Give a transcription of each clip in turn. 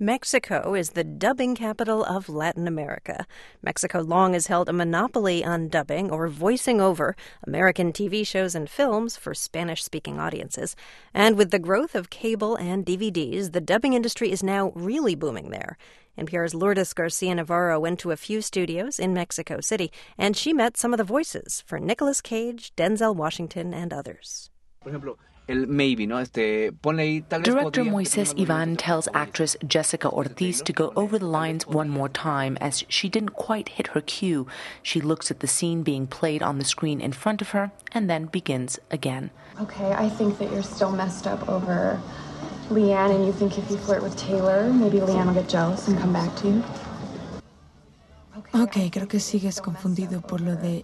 Mexico is the dubbing capital of Latin America. Mexico long has held a monopoly on dubbing or voicing over American TV shows and films for Spanish-speaking audiences. And with the growth of cable and DVDs, the dubbing industry is now really booming there. NPR's Lourdes Garcia Navarro went to a few studios in Mexico City, and she met some of the voices for Nicolas Cage, Denzel Washington, and others. Director Moises Ivan tells actress Jessica Ortiz to go over the lines one more time as she didn't quite hit her cue. She looks at the scene being played on the screen in front of her and then begins again. Okay, I think that you're still messed up over Leanne, and you think if you flirt with Taylor, maybe Leanne will get jealous and come back to you. Okay, creo que sigues confundido por lo de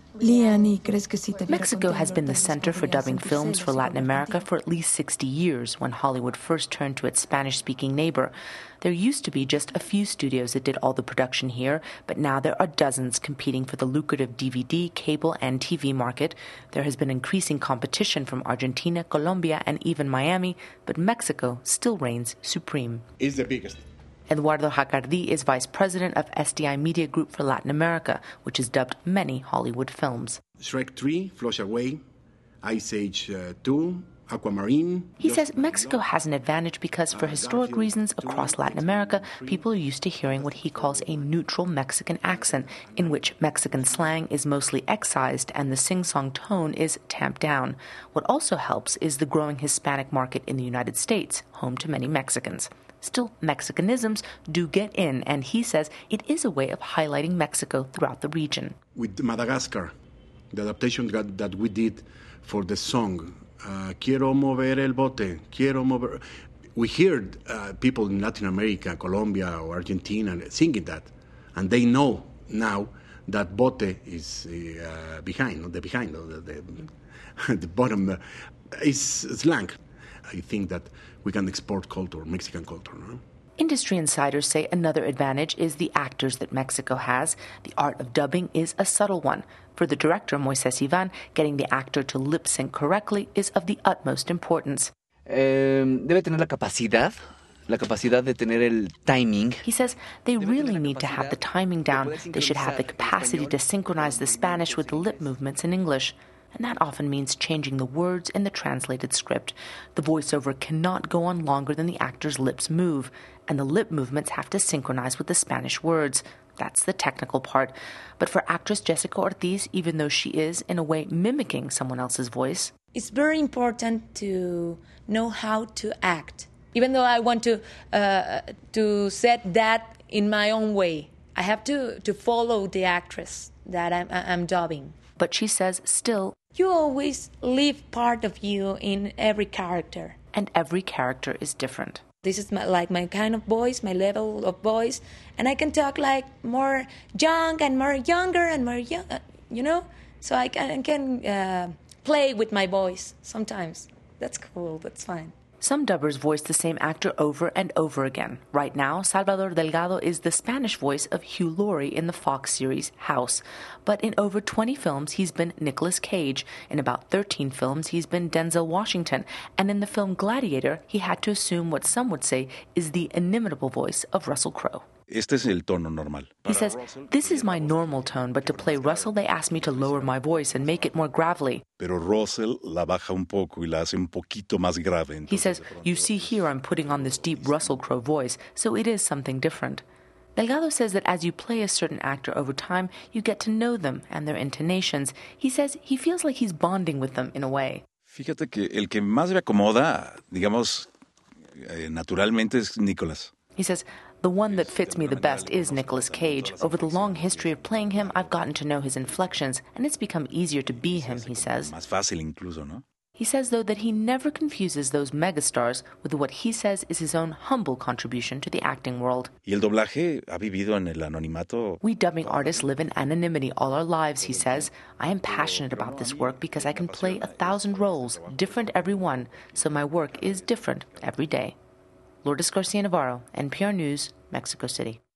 Mexico has been the center for dubbing films for Latin America for at least 60 years, when Hollywood first turned to its Spanish-speaking neighbor. There used to be just a few studios that did all the production here, but now there are dozens competing for the lucrative DVD, cable, and TV market. There has been increasing competition from Argentina, Colombia, and even Miami, but Mexico still reigns supreme. It's the biggest. Eduardo Jacardi is vice president of SDI Media Group for Latin America, which has dubbed many Hollywood films. Shrek 3, Flush Away, Ice Age 2, Aquamarine. He says Mexico has an advantage because, for historic reasons, across Latin America, people are used to hearing what he calls a neutral Mexican accent, in which Mexican slang is mostly excised and the sing-song tone is tamped down. What also helps is the growing Hispanic market in the United States, home to many Mexicans. Still, Mexicanisms do get in, and he says it is a way of highlighting Mexico throughout the region. With Madagascar, the adaptation that we did for the song, Quiero mover el bote, quiero mover. We heard people in Latin America, Colombia or Argentina singing that, and they know now that bote is behind, the bottom is slang. I think that we can export culture, Mexican culture. No? Industry insiders say another advantage is the actors that Mexico has. The art of dubbing is a subtle one. For the director, Moises Ivan, getting the actor to lip sync correctly is of the utmost importance. Debe tener la capacidad de tener el timing. He says they really need to have the timing down. They should have the capacity to synchronize the Spanish with the lip movements in English. And that often means changing the words in the translated script. The voiceover cannot go on longer than the actor's lips move, and the lip movements have to synchronize with the Spanish words. That's the technical part. But for actress Jessica Ortiz, even though she is, in a way, mimicking someone else's voice, it's very important to know how to act. Even though I want to set that in my own way, I have to follow the actress that I'm dubbing. But she says still, you always leave part of you in every character. And every character is different. This is my kind of voice, my level of voice. And I can talk like more young and more younger and more young, So I can play with my voice sometimes. That's cool, that's fine. Some dubbers voice the same actor over and over again. Right now, Salvador Delgado is the Spanish voice of Hugh Laurie in the Fox series House. But in over 20 films, he's been Nicolas Cage. In about 13 films, he's been Denzel Washington. And in the film Gladiator, he had to assume what some would say is the inimitable voice of Russell Crowe. Este es el tono normal. He says, this is my normal tone, but to play Russell, they asked me to lower my voice and make it more gravelly. Pero Russell la baja un poco y la hace un poquito más grave. He says, you see here I'm putting on this deep Russell Crowe voice, so it is something different. Delgado says that as you play a certain actor over time, you get to know them and their intonations. He says he feels like he's bonding with them in a way. Fíjate que el que más me acomoda, digamos, naturalmente es Nicolas. He says, the one that fits me the best is Nicolas Cage. Over the long history of playing him, I've gotten to know his inflections, and it's become easier to be him, he says. Más fácil incluso, ¿no? He says, though, that he never confuses those megastars with what he says is his own humble contribution to the acting world. Y el doblaje ha vivido en el anonimato. We dubbing artists live in anonymity all our lives, he says. I am passionate about this work because I can play 1,000 roles, different every one, so my work is different every day. Lourdes Garcia Navarro, NPR News, Mexico City.